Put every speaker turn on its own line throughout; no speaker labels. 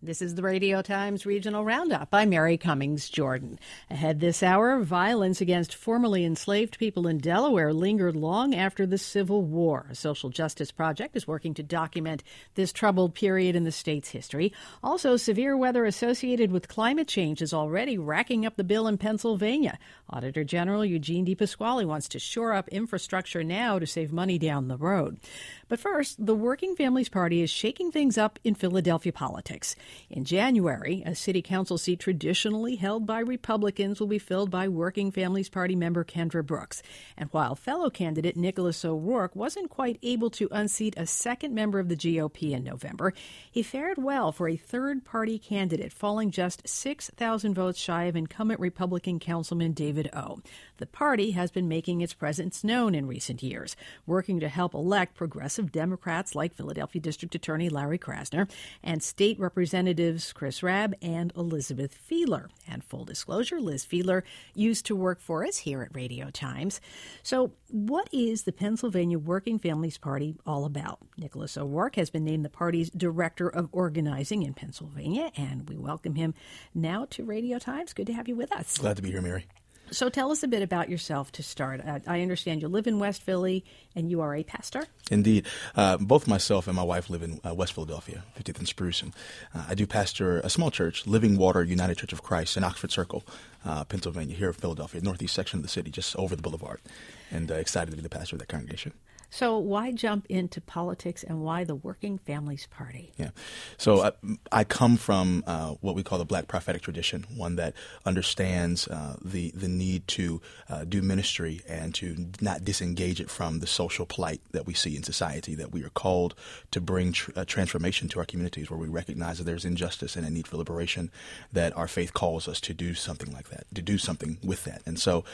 This is the Radio Times Regional Roundup. I'm Mary Cummings Jordan. Ahead this hour, violence against formerly enslaved people in Delaware lingered long after the Civil War. A social justice project is working to document this troubled period in the state's history. Also, severe weather associated with climate change is already racking up the bill in Pennsylvania. Auditor General Eugene DePasquale wants to shore up infrastructure now to save money down the road. But first, the Working Families Party is shaking things up in Philadelphia politics. In January, a city council seat traditionally held by Republicans will be filled by Working Families Party member Kendra Brooks. And while fellow candidate Nicholas O'Rourke wasn't quite able to unseat a second member of the GOP in November, he fared well for a third-party candidate, falling just 6,000 votes shy of incumbent Republican Councilman David O. The party has been making its presence known in recent years, working to help elect progressive Democrats like Philadelphia District Attorney Larry Krasner and state representatives Chris Rabb and Elizabeth Fiedler. And full disclosure, Liz Fiedler used to work for us here at Radio Times. So what is the Pennsylvania Working Families Party all about? Nicholas O'Rourke has been named the party's Director of Organizing in Pennsylvania, and we welcome him now to Radio Times. Good to have you with us.
Glad to be here, Mary.
So tell us a bit about yourself to start. I understand you live in West Philly and you are a pastor?
Indeed. Both myself and my wife live in West Philadelphia, 50th and Spruce. And I do pastor a small church, Living Water United Church of Christ in Oxford Circle, Pennsylvania, here in Philadelphia, northeast section of the city, just over the boulevard. And excited to be the pastor of that congregation.
So why jump into politics and why the Working Families Party?
Yeah. So I come from what we call the Black prophetic tradition, one that understands the need to do ministry and to not disengage it from the social plight that we see in society, that we are called to bring transformation to our communities where we recognize that there's injustice and a need for liberation, that our faith calls us to do something like that, to do something with that. And so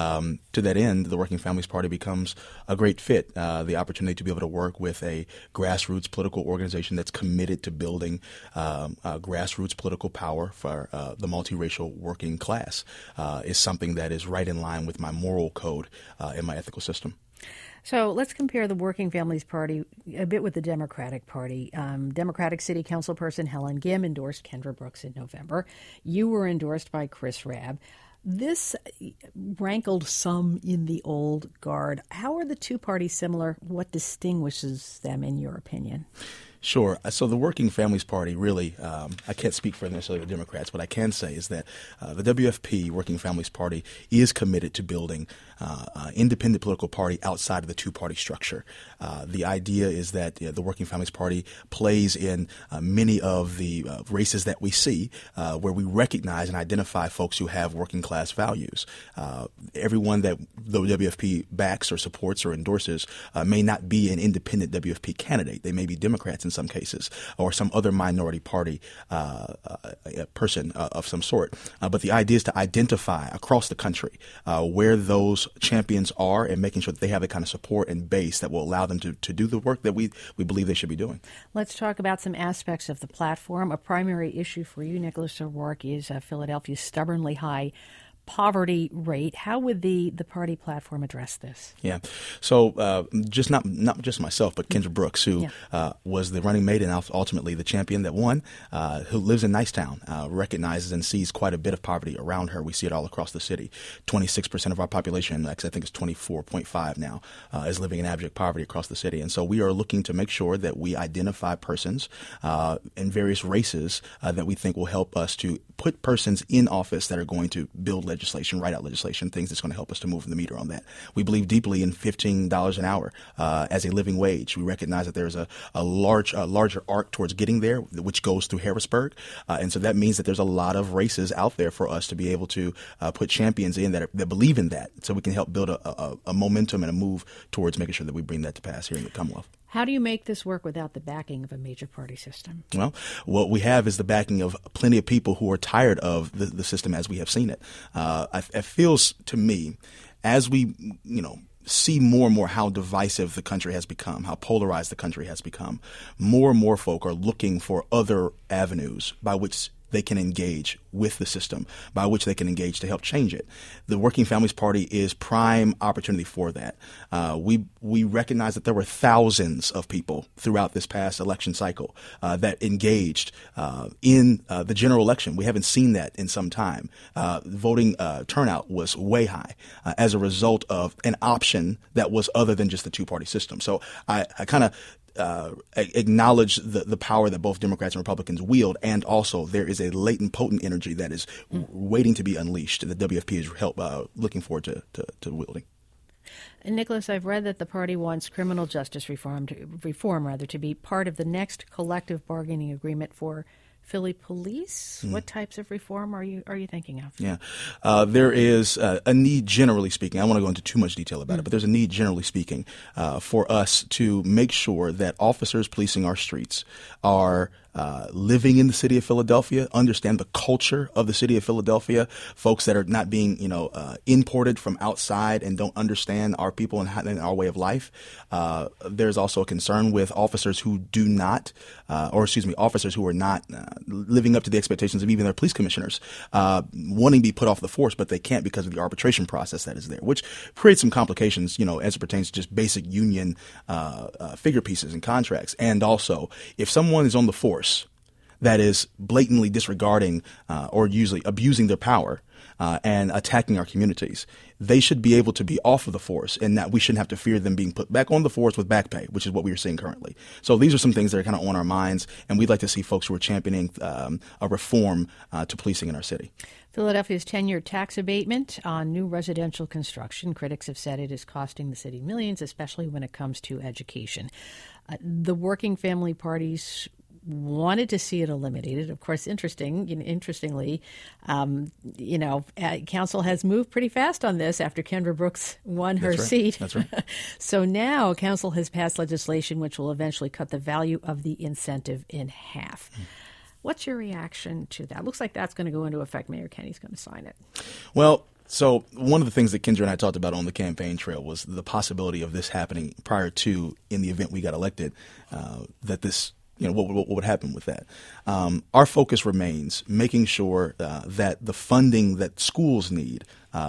to that end, the Working Families Party becomes a great fit. The opportunity to be able to work with a grassroots political organization that's committed to building grassroots political power for the multiracial working class is something that is right in line with my moral code and my ethical system.
So let's compare the Working Families Party a bit with the Democratic Party. Democratic City Council person Helen Gim endorsed Kendra Brooks in November. You were endorsed by Chris Rabb. This rankled some in the old guard. How are the two parties similar? What distinguishes them, in your opinion?
Sure. So the Working Families Party really, I can't speak for necessarily the Democrats. What I can say is that the WFP, Working Families Party, is committed to building independent political party outside of the two-party structure. The idea is that the Working Families Party plays in many of the races that we see where we recognize and identify folks who have working-class values. Everyone that the WFP backs or supports or endorses may not be an independent WFP candidate. They may be Democrats in some cases or some other minority party person of some sort. But the idea is to identify across the country where those champions are and making sure that they have the kind of support and base that will allow them to do the work that we believe they should be doing.
Let's talk about some aspects of the platform. A primary issue for you, Nicholas O'Rourke, is Philadelphia's stubbornly high poverty rate. How would the party platform address this?
Yeah. So just not just myself, but Kendra Brooks, who was the running mate and ultimately the champion that won, who lives in Nicetown, recognizes and sees quite a bit of poverty around her. We see it all across the city. 26% of our population, actually I think it's 24.5 now, is living in abject poverty across the city. And so we are looking to make sure that we identify persons in various races that we think will help us to put persons in office that are going to build legislation, write out legislation, things that's going to help us to move the meter on that. We believe deeply in $15 an hour as a living wage. We recognize that there's a larger arc towards getting there, which goes through Harrisburg. And so that means that there's a lot of races out there for us to be able to put champions in that believe in that, so we can help build a momentum and a move towards making sure that we bring that to pass here in the Commonwealth.
How do you make this work without the backing of a major party system?
Well, what we have is the backing of plenty of people who are tired of the system as we have seen it. It feels to me, as we, see more and more how divisive the country has become, how polarized the country has become, more and more folk are looking for other avenues by which they can engage with the system, by which they can engage to help change it. The Working Families Party is prime opportunity for that. We recognize that there were thousands of people throughout this past election cycle that engaged in the general election. We haven't seen that in some time. Voting turnout was way high as a result of an option that was other than just the two-party system. So I kind of acknowledge the power that both Democrats and Republicans wield, and also there is a latent, potent energy that is waiting to be unleashed that WFP is looking forward to wielding.
And Nicholas, I've read that the party wants criminal justice reform to be part of the next collective bargaining agreement for Philly police. What types of reform are you thinking of?
Yeah, there is a need, generally speaking. I don't want to go into too much detail about it, but there's a need, generally speaking, for us to make sure that officers policing our streets are living in the city of Philadelphia, understand the culture of the city of Philadelphia, folks that are not being, imported from outside and don't understand our people and our way of life. There's also a concern with officers who officers who are not living up to the expectations of even their police commissioners, wanting to be put off the force, but they can't because of the arbitration process that is there, which creates some complications, as it pertains to just basic union figure pieces and contracts. And also, if someone is on the force that is blatantly disregarding or usually abusing their power and attacking our communities, they should be able to be off of the force, and that we shouldn't have to fear them being put back on the force with back pay, which is what we are seeing currently. So these are some things that are kind of on our minds, and we'd like to see folks who are championing a reform to policing in our city.
Philadelphia's 10-year tax abatement on new residential construction. Critics have said it is costing the city millions, especially when it comes to education. The Working Family Party's wanted to see it eliminated. Of course, interestingly, council has moved pretty fast on this after Kendra Brooks won her seat.
That's right.
So now council has passed legislation which will eventually cut the value of the incentive in half. What's your reaction to that? Looks like that's going to go into effect. Mayor Kenny's going to sign it.
Well, so one of the things that Kendra and I talked about on the campaign trail was the possibility of this happening prior to, in the event we got elected, that this what would happen with that? Our focus remains making sure that the funding that schools need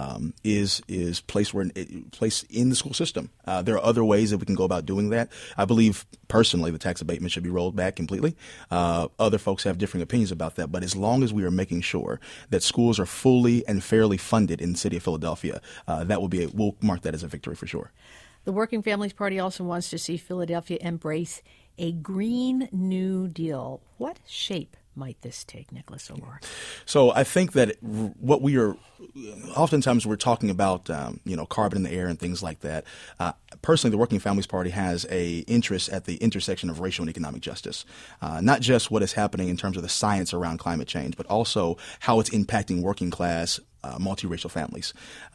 is placed in the school system. There are other ways that we can go about doing that. I believe personally the tax abatement should be rolled back completely. Other folks have different opinions about that, but as long as we are making sure that schools are fully and fairly funded in the city of Philadelphia, we'll mark that as a victory for sure.
The Working Families Party also wants to see Philadelphia embrace a Green New Deal. What shape might this take, Nicholas O'Rourke?
So I think that what we are oftentimes we're talking about, carbon in the air and things like that. Personally, the Working Families Party has a interest at the intersection of racial and economic justice, not just what is happening in terms of the science around climate change, but also how it's impacting working class multiracial families.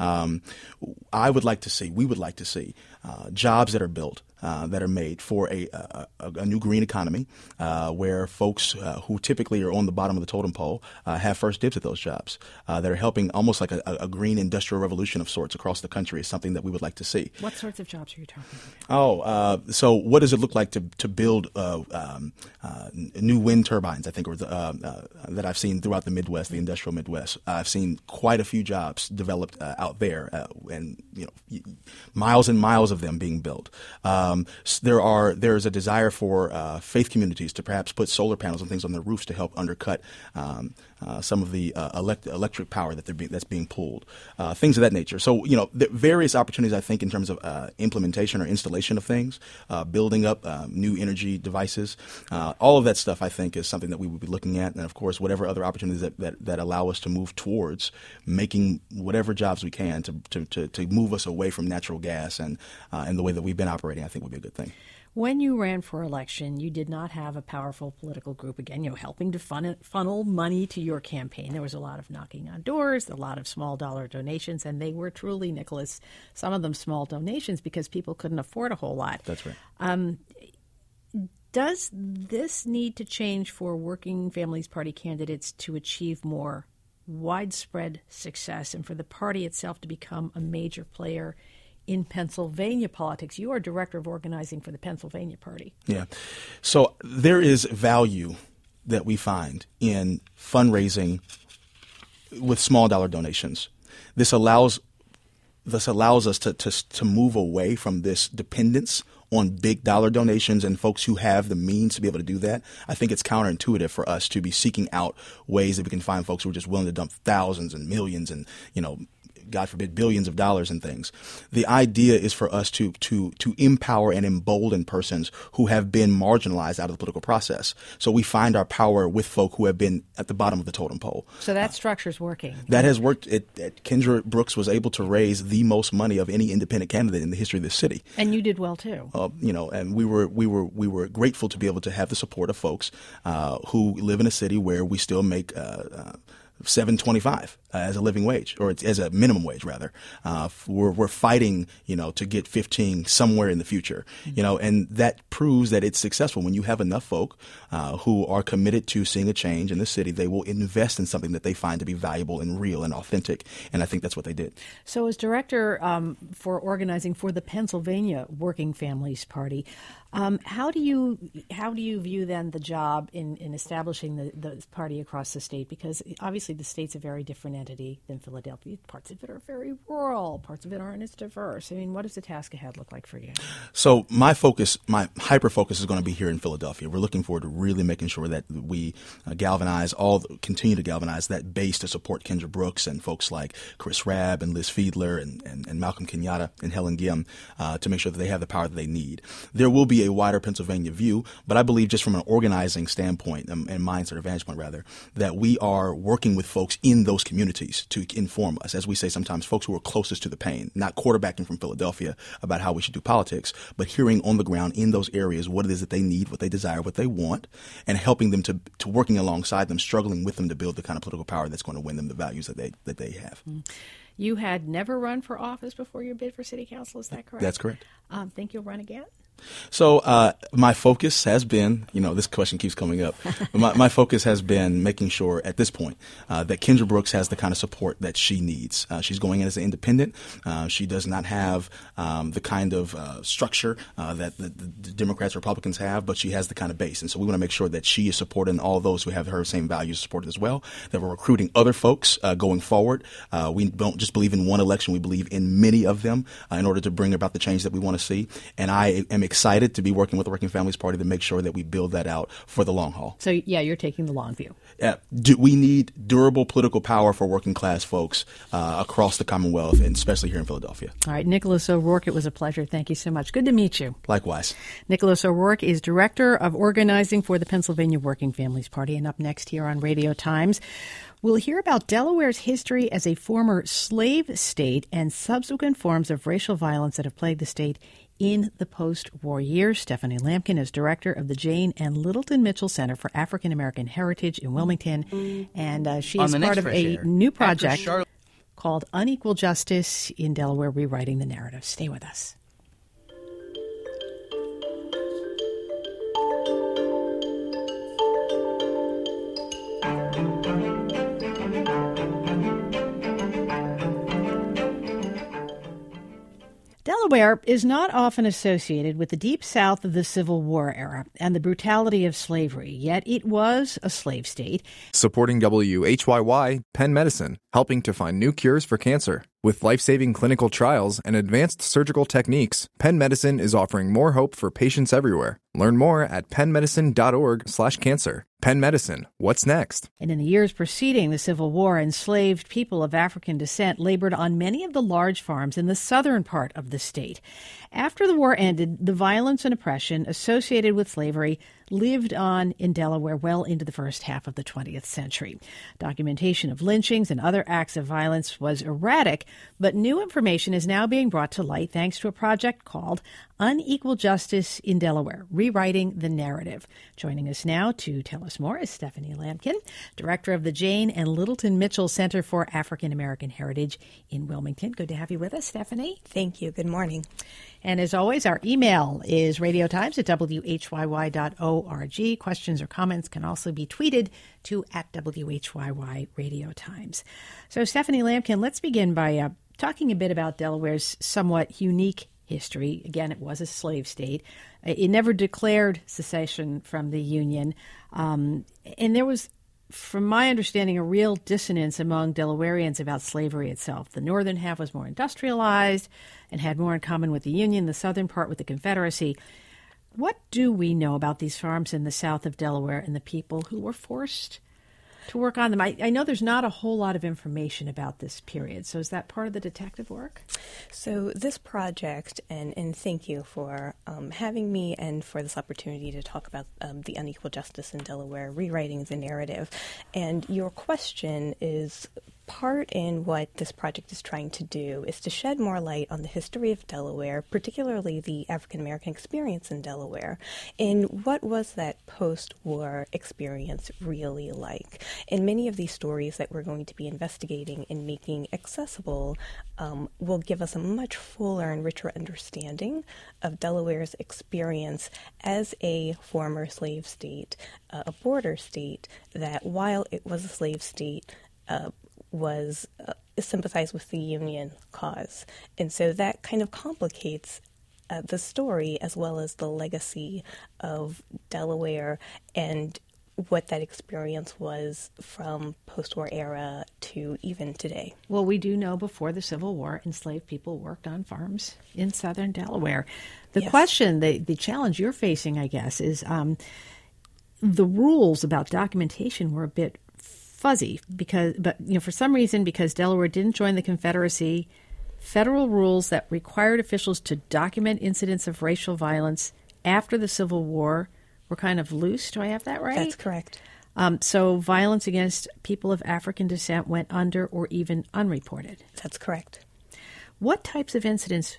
We would like to see jobs that are built, that are made for a new green economy, where folks who typically are on the bottom of the totem pole have first dibs at those jobs, that are helping almost like a green industrial revolution of sorts across the country is something that we would like to see.
What sorts of jobs are you talking about?
So what does it look like to build new wind turbines, I think, that I've seen throughout the Midwest, the industrial Midwest. I've seen quite a few jobs developed out there, and miles and miles of them being built. There's a desire for faith communities to perhaps put solar panels and things on their roofs to help undercut some of the electric power that's being pulled, things of that nature. So, the various opportunities, I think, in terms of implementation or installation of things, building up new energy devices, all of that stuff, I think, is something that we would be looking at. And, of course, whatever other opportunities that allow us to move towards making whatever jobs we can to move us away from natural gas and the way that we've been operating, I think would be a good thing.
When you ran for election, you did not have a powerful political group, again, helping to funnel money to your campaign. There was a lot of knocking on doors, a lot of small dollar donations, and they were truly, Nicholas, some of them small donations because people couldn't afford a whole lot.
That's right.
Does this need to change for Working Families Party candidates to achieve more widespread success and for the party itself to become a major player in Pennsylvania politics? You are director of organizing for the Pennsylvania Party.
Yeah. So there is value that we find in fundraising with small dollar donations. This allows us to move away from this dependence on big dollar donations and folks who have the means to be able to do that. I think it's counterintuitive for us to be seeking out ways that we can find folks who are just willing to dump thousands and millions and, God forbid, billions of dollars in things. The idea is for us to empower and embolden persons who have been marginalized out of the political process. So we find our power with folk who have been at the bottom of the totem pole.
So that structure's working.
That has worked. Kendra Brooks was able to raise the most money of any independent candidate in the history of this city.
And you did well too.
And we were grateful to be able to have the support of folks who live in a city where we still make $7.25 as a living wage, or as a minimum wage, rather. We're fighting, to get 15 somewhere in the future, and that proves that it's successful. When you have enough folk who are committed to seeing a change in the city, they will invest in something that they find to be valuable and real and authentic. And I think that's what they did.
So as director for organizing for the Pennsylvania Working Families Party, how do you view then the job in establishing the party across the state? Because obviously the state's a very different entity than Philadelphia. Parts of it are very rural. Parts of it aren't as diverse. I mean, what does the task ahead look like for you?
So my hyper focus is going to be here in Philadelphia. We're looking forward to really making sure that we continue to galvanize that base to support Kendra Brooks and folks like Chris Rabb and Liz Fiedler and Malcolm Kenyatta and Helen Gim to make sure that they have the power that they need. There will be a wider Pennsylvania view, but I believe just from an organizing standpoint and mindset or vantage point, rather, that we are working with folks in those communities to inform us. As we say sometimes, folks who are closest to the pain, not quarterbacking from Philadelphia about how we should do politics, but hearing on the ground in those areas what it is that they need, what they desire, what they want, and helping them to working alongside them, struggling with them to build the kind of political power that's going to win them the values that they have.
You had never run for office before your bid for city council, is that correct?
That's correct.
Think you'll run again?
So my focus has been, this question keeps coming up. My focus has been making sure at this point that Kendra Brooks has the kind of support that she needs. She's going in as an independent. She does not have the kind of structure that the Democrats or Republicans have, but she has the kind of base. And so we want to make sure that she is supporting all those who have her same values supported as well, that we're recruiting other folks going forward. We don't just believe in one election. We believe in many of them in order to bring about the change that we want to see. And I am excited to be working with the Working Families Party to make sure that we build that out for the long haul.
So, you're taking the long view.
We need durable political power for working class folks across the Commonwealth, and especially here in Philadelphia.
All right, Nicholas O'Rourke, it was a pleasure. Thank you so much. Good to meet you.
Likewise.
Nicholas O'Rourke is Director of Organizing for the Pennsylvania Working Families Party. And up next here on Radio Times, we'll hear about Delaware's history as a former slave state and subsequent forms of racial violence that have plagued the state in the post-war years. Stephanie Lampkin is director of the Jane and Littleton Mitchell Center for African American Heritage in Wilmington, and she is part of a new project called Unequal Justice in Delaware, Rewriting the Narrative. Stay with us. Delaware is not often associated with the Deep South of the Civil War era and the brutality of slavery, yet it was a slave state.
Supporting WHYY, Penn Medicine, helping to find new cures for cancer. With life-saving clinical trials and advanced surgical techniques, Penn Medicine is offering more hope for patients everywhere. Learn more at pennmedicine.org/cancer. Penn Medicine, what's next?
And in the years preceding the Civil War, enslaved people of African descent labored on many of the large farms in the southern part of the state. After the war ended, the violence and oppression associated with slavery lived on in Delaware well into the first half of the 20th century. Documentation of lynchings and other acts of violence was erratic, but new information is now being brought to light thanks to a project called Unequal Justice in Delaware, Rewriting the Narrative. Joining us now to tell us more is Stephanie Lampkin, director of the Jane and Littleton Mitchell Center for African American Heritage in Wilmington. Good to have you with us, Stephanie.
Thank you. Good morning.
And as always, our email is radiotimes@whyy.org. Questions or comments can also be tweeted to @WHYY Radio Times. So, Stephanie Lampkin, let's begin by talking a bit about Delaware's somewhat unique history. Again, it was a slave state. It never declared secession from the Union. And there was, from my understanding, a real dissonance among Delawareans about slavery itself. The northern half was more industrialized and had more in common with the Union, the southern part with the Confederacy. What do we know about these farms in the south of Delaware and the people who were forced to work on them? I know there's not a whole lot of information about this period. So is that part of the detective work?
So this project, and thank you for having me and for this opportunity to talk about the unequal justice in Delaware, rewriting the narrative. And your question is part in what this project is trying to do is to shed more light on the history of Delaware, particularly the African-American experience in Delaware, and what was that post-war experience really like. And many of these stories that we're going to be investigating and making accessible will give us a much fuller and richer understanding of Delaware's experience as a former slave state, a border state that, while it was a slave state, was sympathized with the Union cause. And so that kind of complicates the story as well as the legacy of Delaware and what that experience was from post-war era to even today.
Well, we do know before the Civil War, enslaved people worked on farms in southern Delaware. The question, the challenge you're facing, I guess, is the rules about documentation were a bit fuzzy but for some reason, because Delaware didn't join the Confederacy, federal rules that required officials to document incidents of racial violence after the Civil War were kind of loose. Do I have that right?
That's correct.
So violence against people of African descent went under or even unreported.
That's correct.
What types of incidents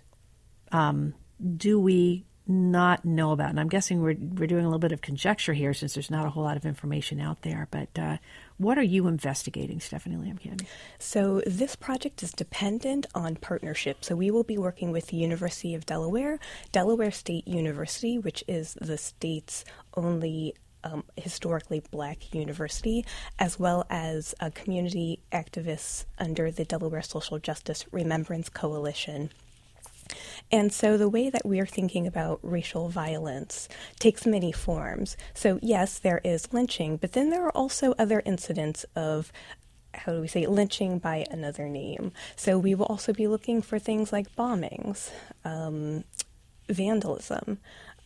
do we not know about? And I'm guessing we're doing a little bit of conjecture here since there's not a whole lot of information out there. But what are you investigating, Stephanie Lamb-Candy?
So this project is dependent on partnership. So we will be working with the University of Delaware, Delaware State University, which is the state's only historically black university, as well as community activists under the Delaware Social Justice Remembrance Coalition. And so the way that we are thinking about racial violence takes many forms. So yes, there is lynching, but then there are also other incidents of, lynching by another name. So we will also be looking for things like bombings, vandalism,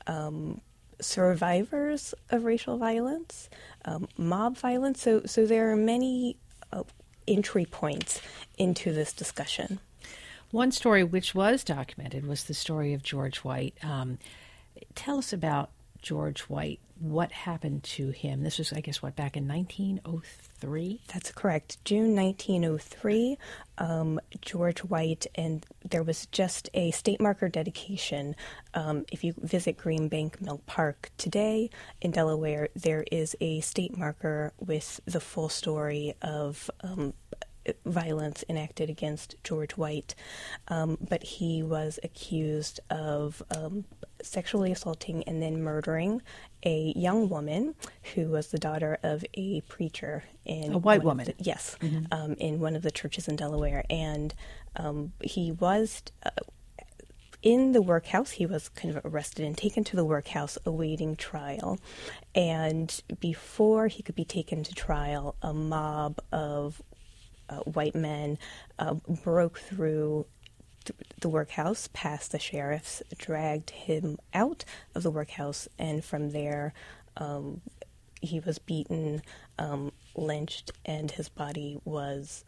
survivors of racial violence, mob violence. So there are many entry points into this discussion.
One story which was documented was the story of George White. Tell us about George White. What happened to him? This was, I guess, back in 1903?
That's correct. June 1903, George White, and there was just a state marker dedication. If you visit Greenbank Mill Park today in Delaware, there is a state marker with the full story of violence enacted against George White, but he was accused of sexually assaulting and then murdering a young woman who was the daughter of a preacher in
a white woman.
Yes, in one of the churches in Delaware, and he was in the workhouse. He was kind of arrested and taken to the workhouse awaiting trial, and before he could be taken to trial, a mob of white men broke through the workhouse, past the sheriffs, dragged him out of the workhouse, and from there he was beaten, lynched, and his body was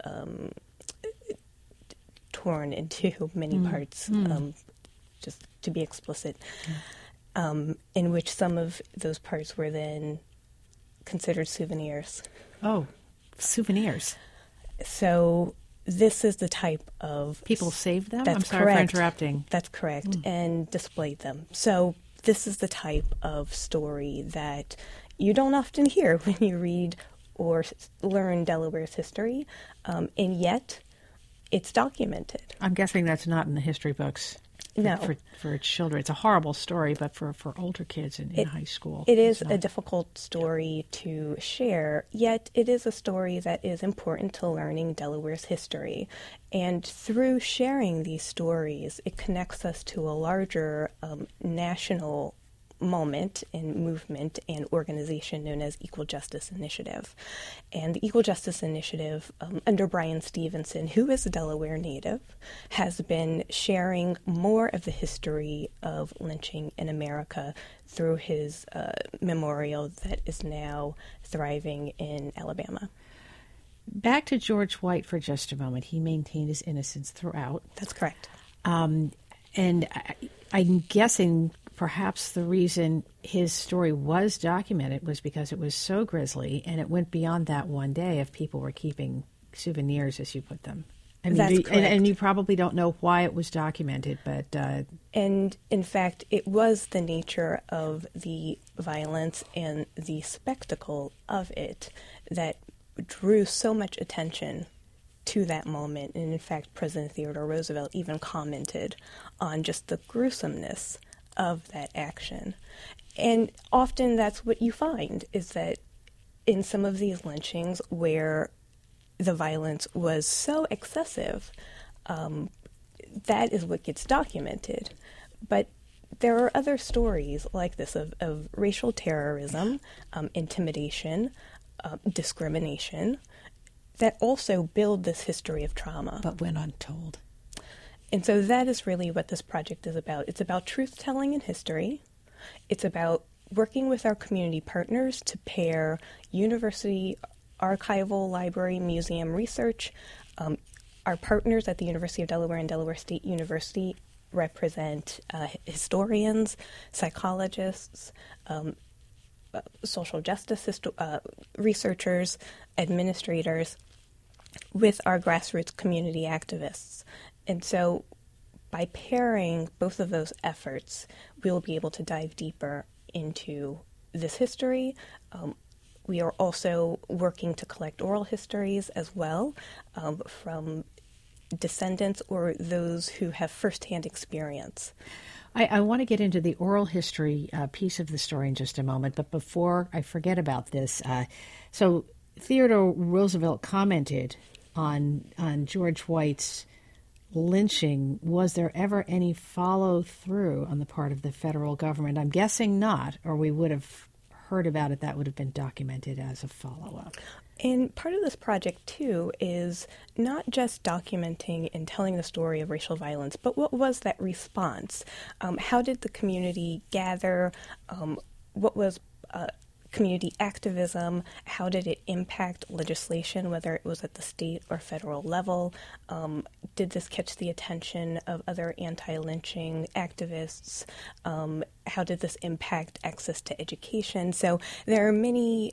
torn into many parts, just to be explicit, in which some of those parts were then considered souvenirs.
Oh, souvenirs.
So this is the type of...
People saved them?
That's
I'm sorry
correct.
for interrupting.
That's correct, and displayed them. So this is the type of story that you don't often hear when you read or learn Delaware's history, and yet it's documented.
I'm guessing that's not in the history books.
No.
For children. It's a horrible story, but for older kids in high school.
It is a difficult story to share, yet it is a story that is important to learning Delaware's history. And through sharing these stories, it connects us to a larger national moment and movement and organization known as Equal Justice Initiative. And the Equal Justice Initiative, under Bryan Stevenson, who is a Delaware native, has been sharing more of the history of lynching in America through his memorial that is now thriving in Alabama.
Back to George White for just a moment. He maintained his innocence throughout.
That's correct.
And I'm guessing perhaps the reason his story was documented was because it was so grisly, and it went beyond that one day if people were keeping souvenirs, as you put them. I mean,
that's correct.
And you probably don't know why it was documented, but...
And, in fact, it was the nature of the violence and the spectacle of it that drew so much attention to that moment. And, in fact, President Theodore Roosevelt even commented on just the gruesomeness of that action. And often that's what you find, is that in some of these lynchings where the violence was so excessive, that is what gets documented. But there are other stories like this of racial terrorism, intimidation, discrimination, that also build this history of trauma.
But went untold.
And so that is really what this project is about. It's about truth-telling in history. It's about working with our community partners to pair university archival, library, museum research. Our partners at the University of Delaware and Delaware State University represent historians, psychologists, social justice researchers, administrators, with our grassroots community activists. And so by pairing both of those efforts, we'll be able to dive deeper into this history. We are also working to collect oral histories as well from descendants or those who have firsthand experience.
I want to get into the oral history piece of the story in just a moment, but before I forget about this, so Theodore Roosevelt commented on George White's lynching. Was there ever any follow-through on the part of the federal government? I'm guessing not, or we would have heard about it. That would have been documented as a follow-up.
And part of this project, too, is not just documenting and telling the story of racial violence, but what was that response? How did the community gather? What was community activism? How did it impact legislation, whether it was at the state or federal level? Did this catch the attention of other anti-lynching activists? How did this impact access to education? So there are many...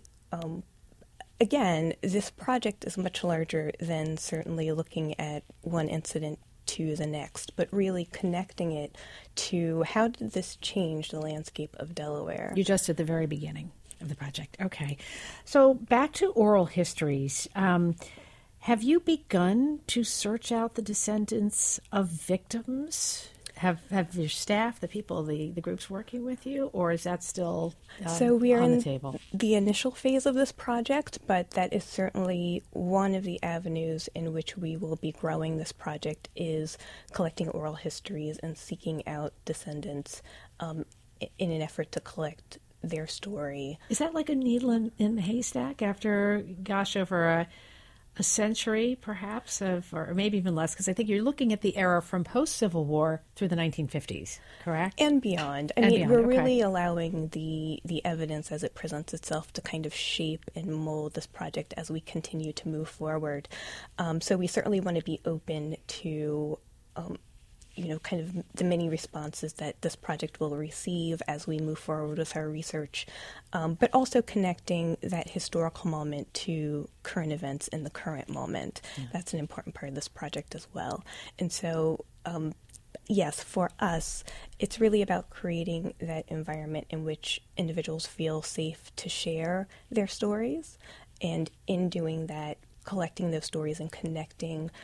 Again, this project is much larger than certainly looking at one incident to the next, but really connecting it to how did this change the landscape of Delaware?
You're just at the very beginning of the project. Okay. So back to oral histories. Have you begun to search out the descendants of victims? Have your staff, the people, the groups working with you, or is that still
so we are
on
in
the table?
The initial phase of this project, but that is certainly one of the avenues in which we will be growing this project is collecting oral histories and seeking out descendants in an effort to collect their story.
Is that like a needle in the haystack after, over a century, perhaps, or maybe even less, because I think you're looking at the era from post-Civil War through the 1950s, correct?
And beyond. I mean, we're really allowing the evidence as it presents itself to kind of shape and mold this project as we continue to move forward. So we certainly want to be open to kind of the many responses that this project will receive as we move forward with our research, but also connecting that historical moment to current events in the current moment. Yeah. That's an important part of this project as well. And so, yes, for us, it's really about creating that environment in which individuals feel safe to share their stories, and in doing that, collecting those stories and connecting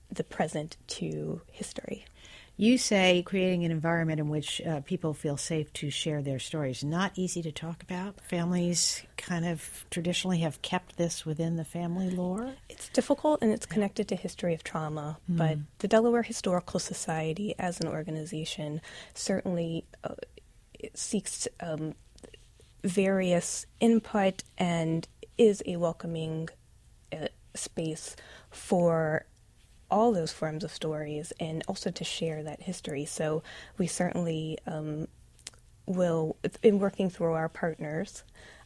the present to history.
You say creating an environment in which people feel safe to share their stories. Not easy to talk about. Families kind of traditionally have kept this within the family lore.
It's difficult, and it's connected to history of trauma, but the Delaware Historical Society as an organization certainly seeks various input and is a welcoming space for all those forms of stories, and also to share that history. So we certainly will, in working through our partners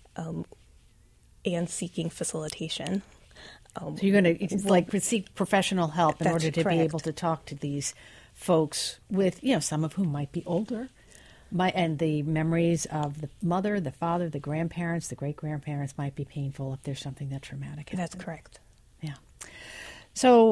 and seeking facilitation.
So you're going to seek professional help in order to be able to talk to these folks with, some of whom might be older, and the memories of the mother, the father, the grandparents, the great-grandparents might be painful if there's something that traumatic happened.
That's correct.
Yeah. So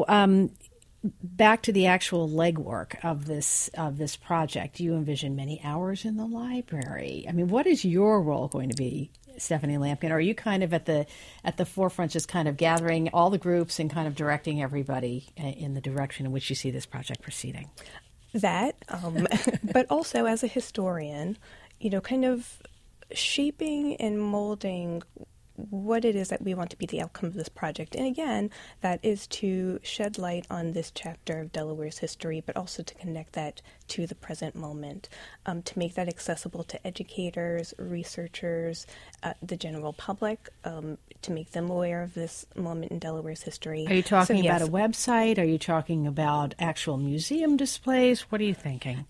back to the actual legwork of this project. You envision many hours in the library. I mean, what is your role going to be, Stephanie Lampkin? Are you kind of at the forefront, just kind of gathering all the groups and kind of directing everybody in the direction in which you see this project proceeding?
That, but also as a historian, kind of shaping and molding what it is that we want to be the outcome of this project. And again, that is to shed light on this chapter of Delaware's history, but also to connect that to the present moment, to make that accessible to educators, researchers, the general public, to make them aware of this moment in Delaware's history.
Are you talking about a website? Are you talking about actual museum displays? What are you thinking?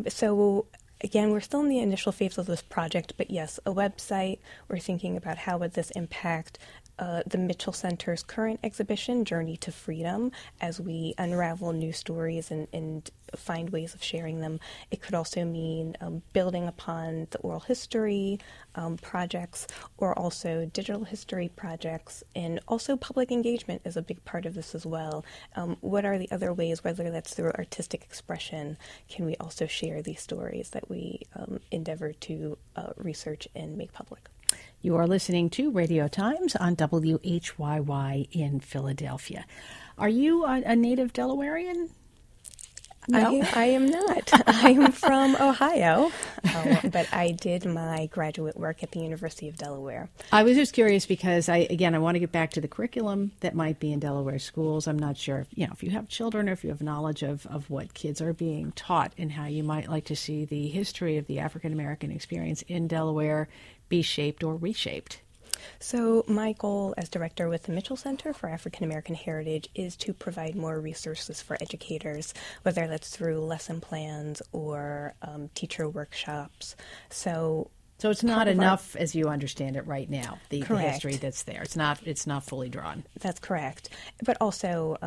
Again, we're still in the initial phase of this project, but yes, a website. We're thinking about how would this impact the Mitchell Center's current exhibition, Journey to Freedom, as we unravel new stories and find ways of sharing them. It could also mean building upon the oral history projects, or also digital history projects, and also public engagement is a big part of this as well. What are the other ways, whether that's through artistic expression, can we also share these stories that we endeavor to research and make public?
You are listening to Radio Times on WHYY in Philadelphia. Are you a native Delawarean? No.
I am not. I am from Ohio, but I did my graduate work at the University of Delaware.
I was just curious because I want to get back to the curriculum that might be in Delaware schools. I'm not sure if you have children or if you have knowledge of what kids are being taught and how you might like to see the history of the African American experience in Delaware be shaped or reshaped.
So my goal as director with the Mitchell Center for African American Heritage is to provide more resources for educators, whether that's through lesson plans or teacher workshops. So
it's not enough, as you understand it right now, the history that's there. It's not fully drawn.
That's correct. But also,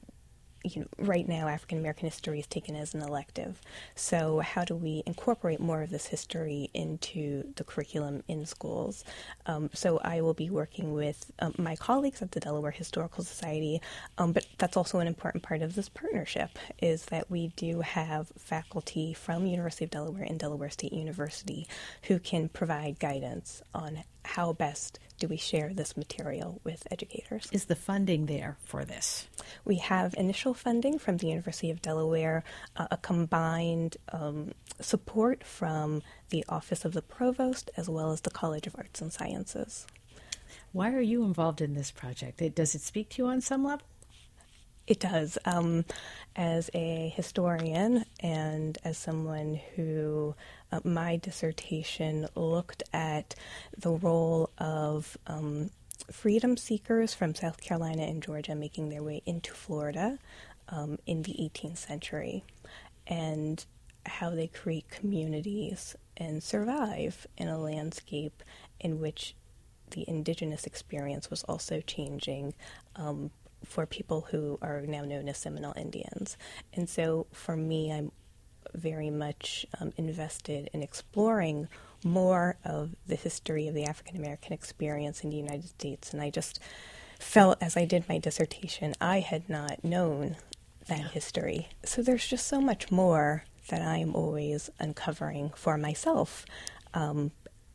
right now African American history is taken as an elective. So how do we incorporate more of this history into the curriculum in schools? So I will be working with my colleagues at the Delaware Historical Society, but that's also an important part of this partnership, is that we do have faculty from University of Delaware and Delaware State University who can provide guidance on how best do we share this material with educators.
Is the funding there for this?
We have initial funding from the University of Delaware, a combined support from the Office of the Provost as well as the College of Arts and Sciences.
Why are you involved in this project? Does it speak to you on some level?
It does. As a historian and as someone who my dissertation looked at the role of freedom seekers from South Carolina and Georgia making their way into Florida in the 18th century, and how they create communities and survive in a landscape in which the indigenous experience was also changing for people who are now known as Seminole Indians. And so for me, I'm very much invested in exploring more of the history of the African American experience in the United States. And I just felt, as I did my dissertation, I had not known that history. So there's just so much more that I am always uncovering for myself.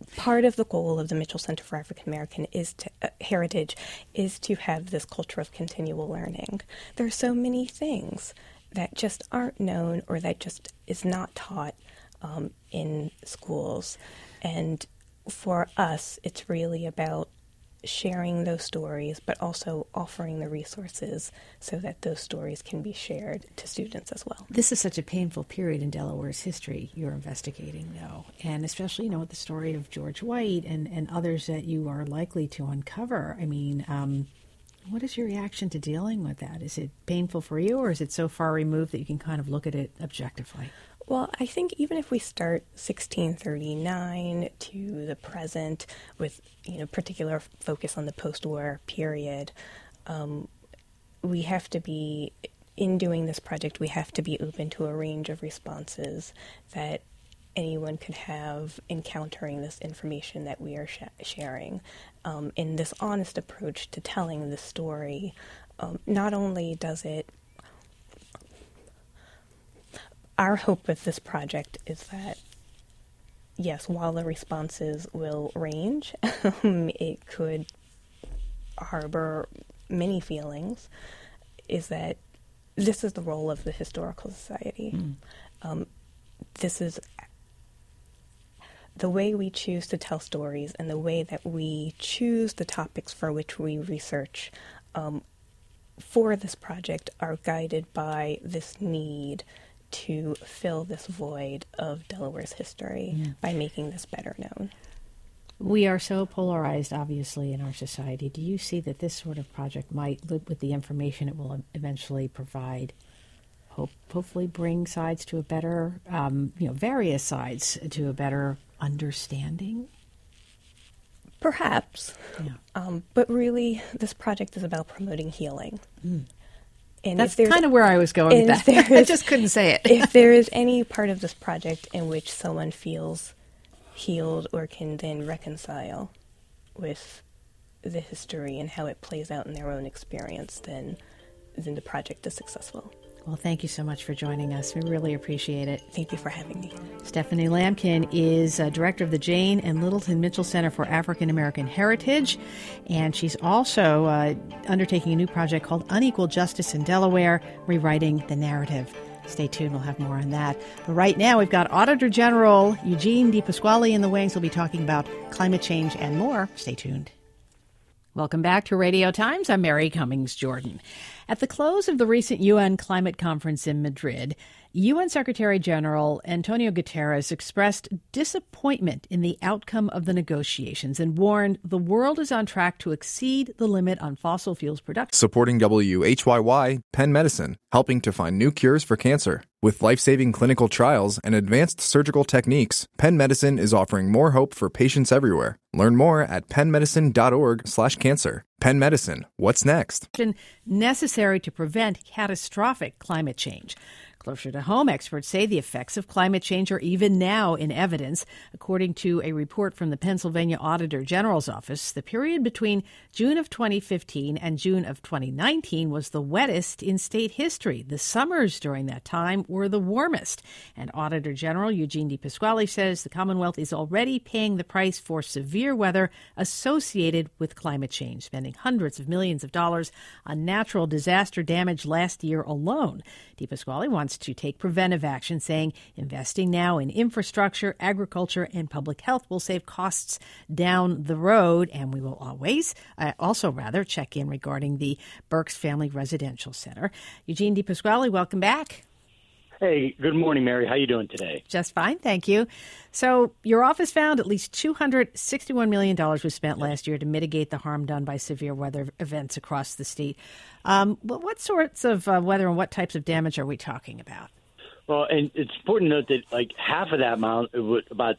part of the goal of the Mitchell Center for African American Heritage is to have this culture of continual learning. There are so many things that just aren't known or that just is not taught in schools. And for us, it's really about sharing those stories, but also offering the resources so that those stories can be shared to students as well.
This is such a painful period in Delaware's history you're investigating, though, and especially, with the story of George White and others that you are likely to uncover. I mean, what is your reaction to dealing with that? Is it painful for you, or is it so far removed that you can kind of look at it objectively?
Well, I think even if we start 1639 to the present with, particular focus on the post-war period, we have to be, in doing this project, we have to be open to a range of responses that anyone could have encountering this information that we are sharing. In this honest approach to telling the story, not only does it our hope with this project is that, yes, while the responses will range, it could harbor many feelings, is that this is the role of the Historical Society. This is the way we choose to tell stories and the way that we choose the topics for which we research for this project are guided by this need to fill this void of Delaware's history by making this better known.
We are so polarized, obviously, in our society. Do you see that this sort of project might, with the information it will eventually provide, hopefully bring sides to a better, various sides to a better understanding?
Perhaps. Yeah. But really, this project is about promoting healing. And
that's kind of where I was going with that. I just couldn't say it.
If there is any part of this project in which someone feels healed or can then reconcile with the history and how it plays out in their own experience, then the project is successful.
Well, thank you so much for joining us. We really appreciate it.
Thank you for having me.
Stephanie Lamkin is director of the Jane and Littleton Mitchell Center for African American Heritage, and she's also undertaking a new project called Unequal Justice in Delaware, Rewriting the Narrative. Stay tuned. We'll have more on that. But right now, we've got Auditor General Eugene DePasquale in the wings. We'll be talking about climate change and more. Stay tuned. Welcome back to Radio Times. I'm Mary Cummings Jordan. At the close of the recent UN climate conference in Madrid, UN Secretary General Antonio Guterres expressed disappointment in the outcome of the negotiations and warned the world is on track to exceed the limit on fossil fuels production.
Supporting WHYY, Penn Medicine, helping to find new cures for cancer. With life-saving clinical trials and advanced surgical techniques, Penn Medicine is offering more hope for patients everywhere. Learn more at pennmedicine.org/cancer. Penn Medicine, what's next?
Necessary to prevent catastrophic climate change. Closer to home, experts say the effects of climate change are even now in evidence. According to a report from the Pennsylvania Auditor General's Office, the period between June of 2015 and June of 2019 was the wettest in state history. The summers during that time were the warmest. And Auditor General Eugene DePasquale says the Commonwealth is already paying the price for severe weather associated with climate change, spending hundreds of millions of dollars on natural disaster damage last year alone. DePasquale wants to take preventive action, saying investing now in infrastructure, agriculture, and public health will save costs down the road. And we will always also check in regarding the Berks Family Residential Center. Eugene DePasquale, welcome back.
Hey, good morning, Mary. How are you doing today?
Just fine, thank you. So your office found at least $261 million was spent last year to mitigate the harm done by severe weather events across the state. What sorts of weather and what types of damage are we talking about?
Well, and it's important to note that half of that amount, about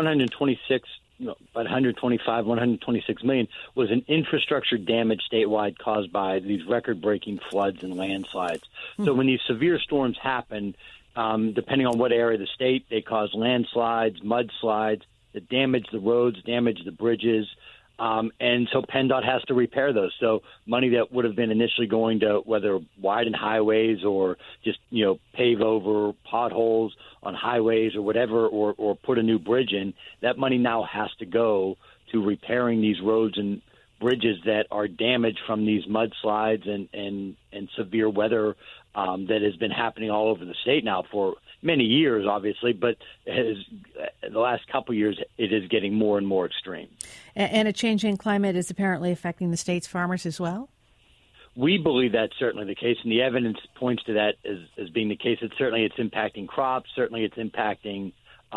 126 million, was an infrastructure damage statewide caused by these record-breaking floods and landslides. So when these severe storms happen, depending on what area of the state, they cause landslides, mudslides that damage the roads, damage the bridges. And so PennDOT has to repair those. So money that would have been initially going to whether widen highways or just, pave over potholes on highways or whatever, or put a new bridge in, that money now has to go to repairing these roads and bridges that are damaged from these mudslides and severe weather that has been happening all over the state now for many years, obviously, but the last couple of years, it is getting more and more extreme.
And a changing climate is apparently affecting the state's farmers as well?
We believe that's certainly the case, and the evidence points to that as being the case. It's impacting crops, certainly it's impacting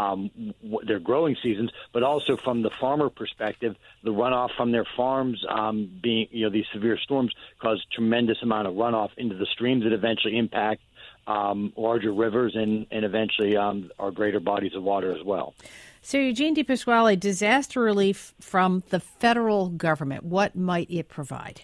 their growing seasons, but also from the farmer perspective, the runoff from their farms being, these severe storms cause tremendous amount of runoff into the streams that eventually impact larger rivers and eventually our greater bodies of water as well.
So, Eugene DePasquale, disaster relief from the federal government, what might it provide?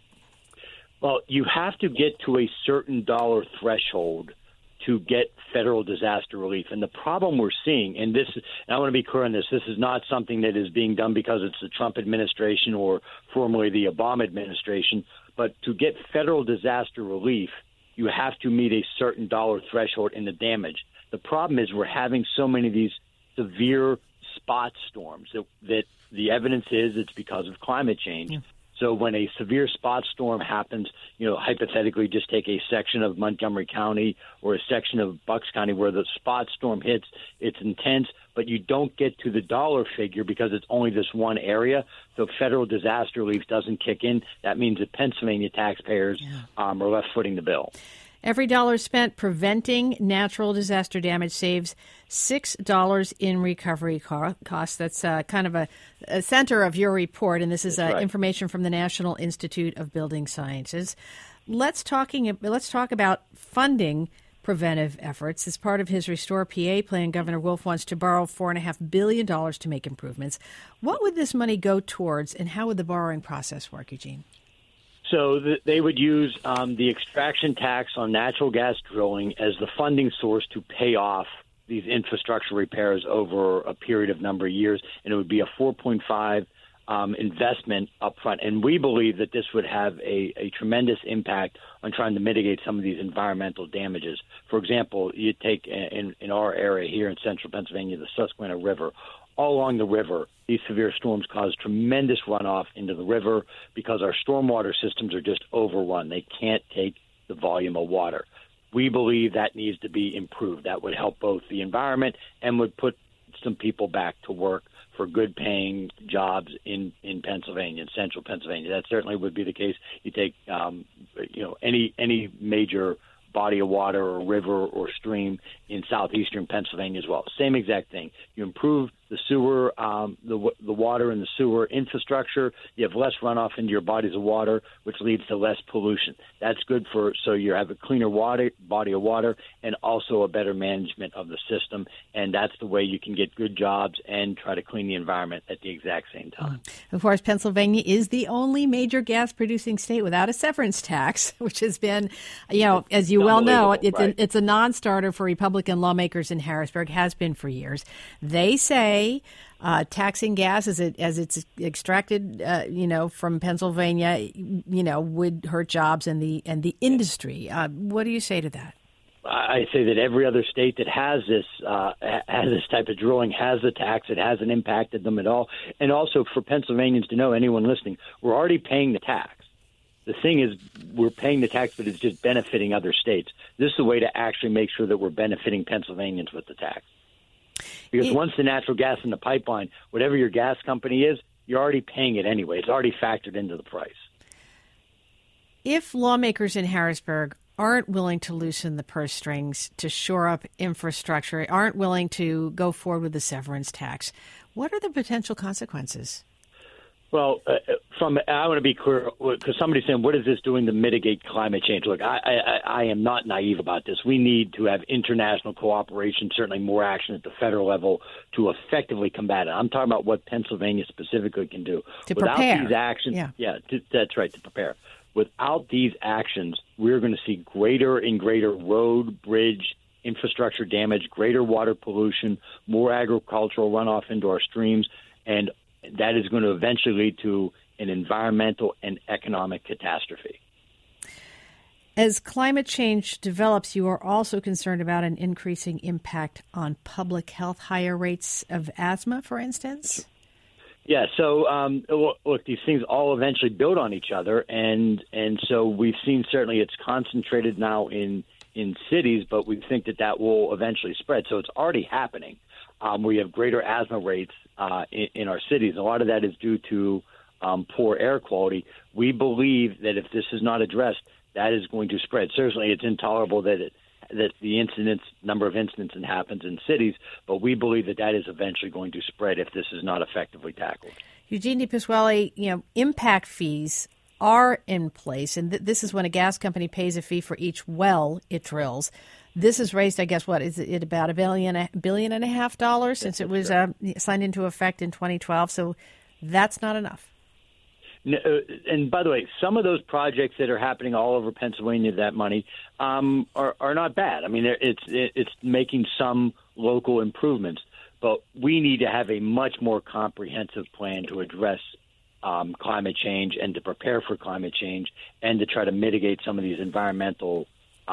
Well, you have to get to a certain dollar threshold to get federal disaster relief. And the problem we're seeing, and I want to be clear on this is not something that is being done because it's the Trump administration or formerly the Obama administration, but to get federal disaster relief, you have to meet a certain dollar threshold in the damage. The problem is we're having so many of these severe spot storms that the evidence is it's because of climate change. Yeah. So when a severe spot storm happens, hypothetically just take a section of Montgomery County or a section of Bucks County where the spot storm hits, it's intense, but you don't get to the dollar figure because it's only this one area. So federal disaster relief doesn't kick in. That means that Pennsylvania taxpayers are left footing the bill.
Every dollar spent preventing natural disaster damage saves $6 in recovery costs. That's kind of a center of your report, and this is information from the National Institute of Building Sciences. Let's talk about funding preventive efforts. As part of his Restore PA plan, Governor Wolf wants to borrow $4.5 billion to make improvements. What would this money go towards, and how would the borrowing process work, Eugene?
So they would use the extraction tax on natural gas drilling as the funding source to pay off these infrastructure repairs over a period of number of years, and it would be a 4.5 investment upfront. And we believe that this would have a tremendous impact on trying to mitigate some of these environmental damages. For example, you take in our area here in central Pennsylvania, the Susquehanna River. All along the river, these severe storms cause tremendous runoff into the river because our stormwater systems are just overrun. They can't take the volume of water. We believe that needs to be improved. That would help both the environment and would put some people back to work for good-paying jobs in Pennsylvania, in central Pennsylvania. That certainly would be the case. You take, any major body of water or river or stream in southeastern Pennsylvania as well. Same exact thing. You improve the sewer, the water and the sewer infrastructure. You have less runoff into your bodies of water, which leads to less pollution. That's good so you have a cleaner body of water and also a better management of the system. And that's the way you can get good jobs and try to clean the environment at the exact same time.
Of course, Pennsylvania is the only major gas-producing state without a severance tax, which has been, as you well know, it's a non-starter for Republican lawmakers in Harrisburg, has been for years. They say taxing gas as it's extracted, from Pennsylvania, would hurt jobs and the industry. What do you say to that?
I say that every other state that has this type of drilling has the tax. It hasn't impacted them at all. And also for Pennsylvanians to know, anyone listening, we're already paying the tax. The thing is, we're paying the tax, but it's just benefiting other states. This is a way to actually make sure that we're benefiting Pennsylvanians with the tax. Because once the natural gas in the pipeline, whatever your gas company is, you're already paying it anyway. It's already factored into the price.
If lawmakers in Harrisburg aren't willing to loosen the purse strings to shore up infrastructure, aren't willing to go forward with the severance tax, what are the potential consequences?
Well, I want to be clear, because somebody's saying, what is this doing to mitigate climate change? Look, I am not naive about this. We need to have international cooperation, certainly more action at the federal level to effectively combat it. I'm talking about what Pennsylvania specifically can do.
Without
prepare. These actions, that's right, to prepare. Without these actions, we're going to see greater and greater road, bridge, infrastructure damage, greater water pollution, more agricultural runoff into our streams, and that is going to eventually lead to an environmental and economic catastrophe.
As climate change develops, you are also concerned about an increasing impact on public health, higher rates of asthma, for instance?
Yeah, so look, these things all eventually build on each other, and so we've seen certainly it's concentrated now in cities, but we think that will eventually spread. So it's already happening. We have greater asthma rates in our cities. A lot of that is due to poor air quality. We believe that if this is not addressed, that is going to spread. Certainly, it's intolerable that the number of incidents happens in cities, but we believe that is eventually going to spread if this is not effectively tackled.
Eugene DePasquale, impact fees are in place, and this is when a gas company pays a fee for each well it drills. This has raised, I guess, what is it, about $1.5 billion since it was signed into effect in 2012. So that's not enough.
And by the way, some of those projects that are happening all over Pennsylvania, that money are not bad. I mean, it's making some local improvements, but we need to have a much more comprehensive plan to address climate change and to prepare for climate change and to try to mitigate some of these environmental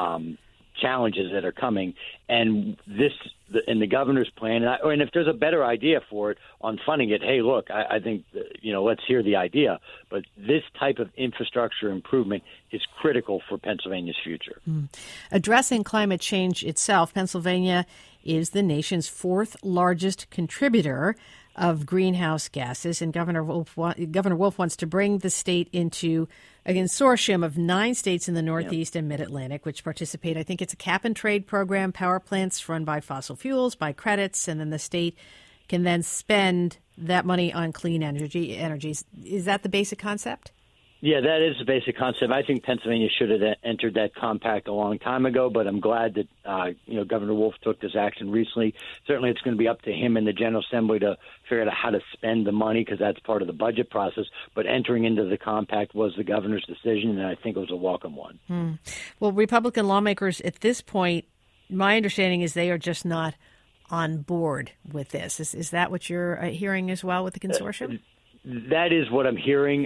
challenges that are coming. And this, in the governor's plan, and if there's a better idea for it on funding it, hey, look, I think, let's hear the idea. But this type of infrastructure improvement is critical for Pennsylvania's future.
Addressing climate change itself, Pennsylvania is the nation's fourth largest contributor of greenhouse gases, and Governor Wolf wants to bring the state into a consortium of 9 states in the Northeast and Mid-Atlantic, which participate. I think it's a cap-and-trade program, power plants run by fossil fuels, by credits, and then the state can then spend that money on clean energies. Is that the basic concept?
Yeah, that is the basic concept. I think Pennsylvania should have entered that compact a long time ago, but I'm glad that Governor Wolf took this action recently. Certainly, it's going to be up to him and the General Assembly to figure out how to spend the money because that's part of the budget process. But entering into the compact was the governor's decision, and I think it was a welcome one.
Well, Republican lawmakers at this point, my understanding is they are just not on board with this. Is that what you're hearing as well with the consortium?
That is what I'm hearing.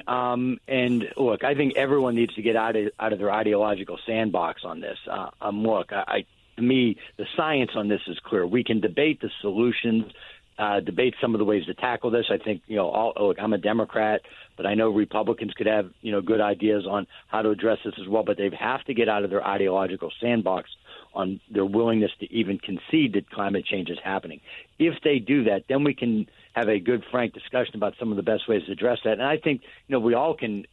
And look, I think everyone needs to get out of their ideological sandbox on this. Look, to me, the science on this is clear. We can debate the solutions, debate some of the ways to tackle this. I think, look, I'm a Democrat, but I know Republicans could have, good ideas on how to address this as well. But they have to get out of their ideological sandbox on their willingness to even concede that climate change is happening. If they do that, then we can have a good, frank discussion about some of the best ways to address that. And I think, we all can,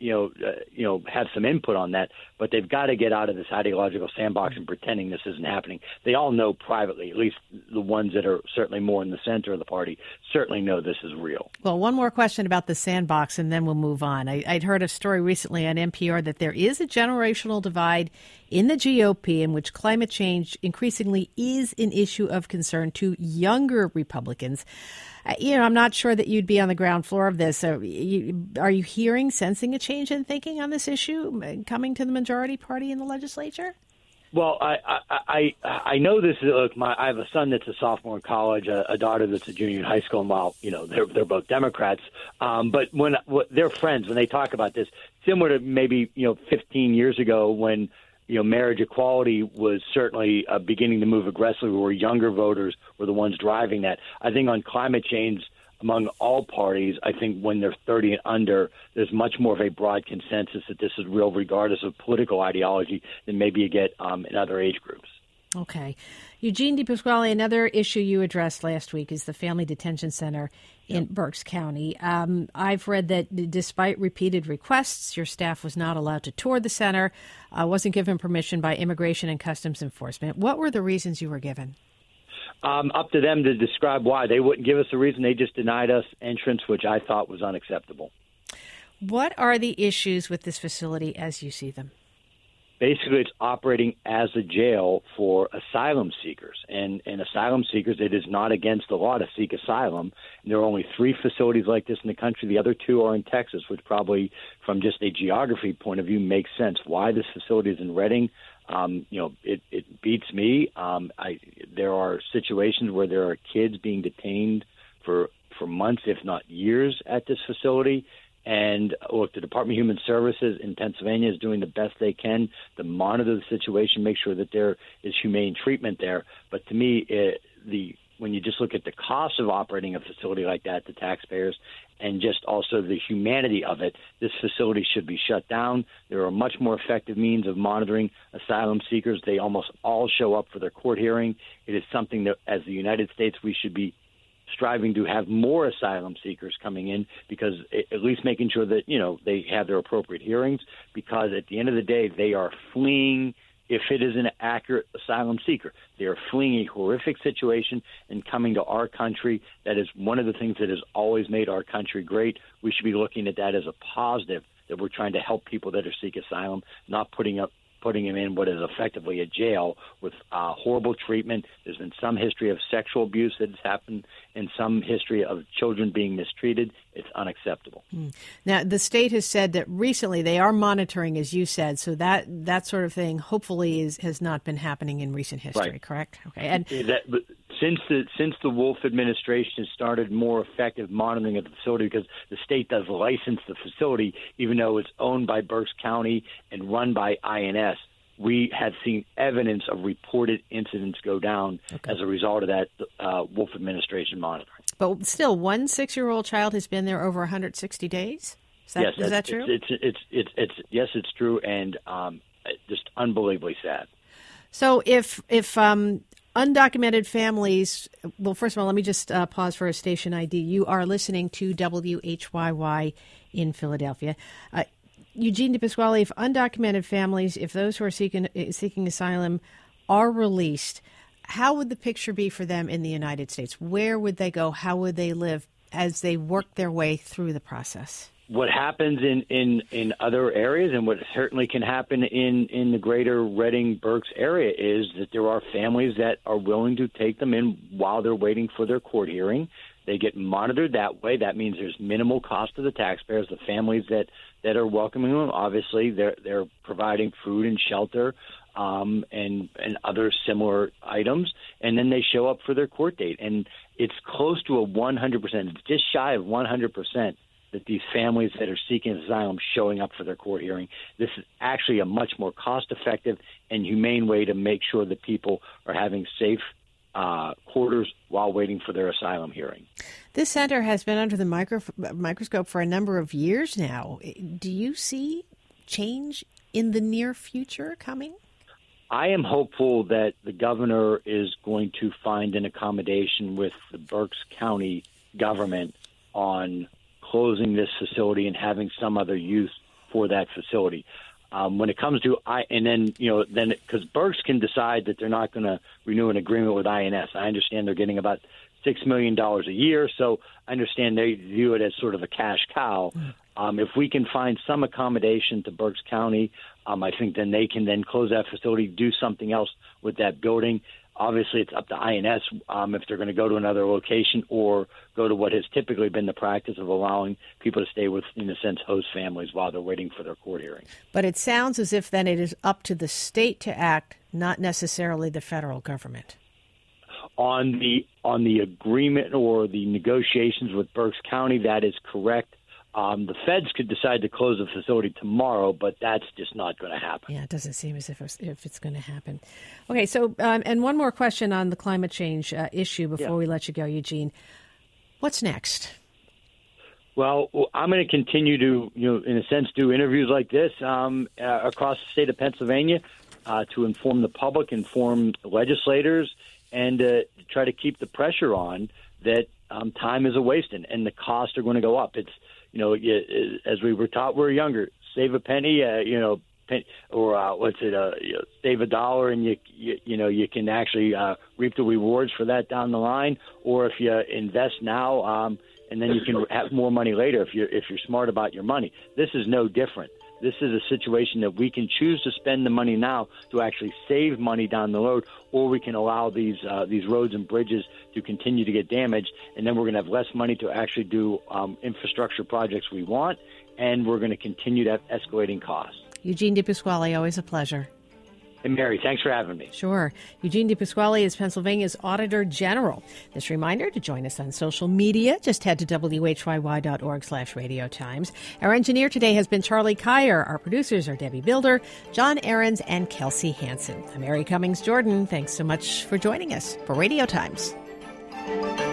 have some input on that, but they've got to get out of this ideological sandbox and pretending this isn't happening. They all know privately, at least the ones that are certainly more in the center of the party, certainly know this is real.
Well, one more question about the sandbox, and then we'll move on. I'd heard a story recently on NPR that there is a generational divide in the GOP in which climate change increasingly is an issue of concern to younger Republicans. I'm not sure that you'd be on the ground floor of this. Are you sensing a change in thinking on this issue coming to the majority party in the legislature?
Well, I know this. Look, I have a son that's a sophomore in college, a daughter that's a junior in high school, and while they're both Democrats, but when they're friends, when they talk about this, similar to maybe 15 years ago when marriage equality was certainly beginning to move aggressively, where younger voters were the ones driving that. I think on climate change, among all parties, I think when they're 30 and under, there's much more of a broad consensus that this is real, regardless of political ideology, than maybe you get in other age groups.
Okay. Eugene DePasquale, another issue you addressed last week is the Family Detention Center in Berks County. I've read that despite repeated requests, your staff was not allowed to tour the center, wasn't given permission by Immigration and Customs Enforcement. What were the reasons you were given?
Up to them to describe why. They wouldn't give us a reason. They just denied us entrance, which I thought was unacceptable.
What are the issues with this facility as you see them?
Basically, it's operating as a jail for asylum seekers. And asylum seekers, it is not against the law to seek asylum. And there are only 3 facilities like this in the country. The other 2 are in Texas, which probably, from just a geography point of view, makes sense. Why this facility is in Reading, it beats me. There are situations where there are kids being detained for for months, if not years, at this facility. And look, the Department of Human Services in Pennsylvania is doing the best they can to monitor the situation, make sure that there is humane treatment there. But to me, when you just look at the cost of operating a facility like that to taxpayers and just also the humanity of it, this facility should be shut down. There are much more effective means of monitoring asylum seekers. They almost all show up for their court hearing. It is something that, as the United States, we should be striving to have more asylum seekers coming in, because at least making sure that, they have their appropriate hearings, because at the end of the day, they are fleeing. If it is an accurate asylum seeker, they are fleeing a horrific situation and coming to our country. That is one of the things that has always made our country great. We should be looking at that as a positive, that we're trying to help people that are seek asylum, not putting them in what is effectively a jail with horrible treatment. There's been some history of sexual abuse that has happened and some history of children being mistreated. It's unacceptable.
Now, the state has said that recently they are monitoring, as you said, so that sort of thing hopefully has not been happening in recent history,
right.
Correct? Okay. And
since the Wolf administration has started more effective monitoring of the facility, because the state does license the facility, even though it's owned by Berks County and run by INS, we have seen evidence of reported incidents go down as a result of that Wolf administration monitoring.
But still, one 6-year-old child has been there over 160 days? Is that true?
Yes, it's true, and just unbelievably sad.
So if undocumented families, well, first of all, let me just pause for a station ID. You are listening to WHYY in Philadelphia. Eugene DePasquale, if undocumented families, if those who are seeking asylum are released, how would the picture be for them in the United States? Where would they go? How would they live as they work their way through the process?
What happens in other areas, and what certainly can happen in the greater Reading-Berks area, is that there are families that are willing to take them in while they're waiting for their court hearing. They get monitored that way. That means there's minimal cost to the taxpayers. The families that are welcoming them, obviously, they're providing food and shelter and other similar items, and then they show up for their court date. And it's close to a 100%, it's just shy of 100%. That these families that are seeking asylum showing up for their court hearing. This is actually a much more cost-effective and humane way to make sure that people are having safe quarters while waiting for their asylum hearing.
This center has been under the microscope for a number of years now. Do you see change in the near future coming?
I am hopeful that the governor is going to find an accommodation with the Berks County government on closing this facility and having some other use for that facility. When it comes to because Berks can decide that they're not going to renew an agreement with INS. I understand they're getting about $6 million a year, so I understand they view it as sort of a cash cow. If we can find some accommodation to Berks County, I think then they can then close that facility, do something else with that building. Obviously, it's up to INS if they're going to go to another location or go to what has typically been the practice of allowing people to stay with, in a sense, host families while they're waiting for their court hearing.
But it sounds as if then it is up to the state to act, not necessarily the federal government.
On the agreement or the negotiations with Berks County, that is correct. The feds could decide to close the facility tomorrow, but that's just not going to happen.
Yeah, it doesn't seem as if it's going to happen. Okay, so and one more question on the climate change issue before we let you go, Eugene. What's next?
Well, I'm going to continue to, in a sense, do interviews like this across the state of Pennsylvania to inform the public, inform legislators, and try to keep the pressure on that time is a waste and the costs are going to go up. It's as we were taught when we were younger, save a penny, save a dollar, and you can actually reap the rewards for that down the line. Or if you invest now, and then you can have more money later if you're smart about your money. This is no different. This is a situation that we can choose to spend the money now to actually save money down the road, or we can allow these roads and bridges to continue to get damaged, and then we're going to have less money to actually do infrastructure projects we want, and we're going to continue to have escalating costs.
Eugene DePasquale, always a pleasure.
And Mary, thanks for having me.
Sure. Eugene DePasquale is Pennsylvania's Auditor General. This reminder to join us on social media. Just head to whyy.org/radiotimes. Our engineer today has been Charlie Kyer. Our producers are Debbie Builder, John Ahrens, and Kelsey Hansen. I'm Mary Cummings Jordan. Thanks so much for joining us for Radio Times.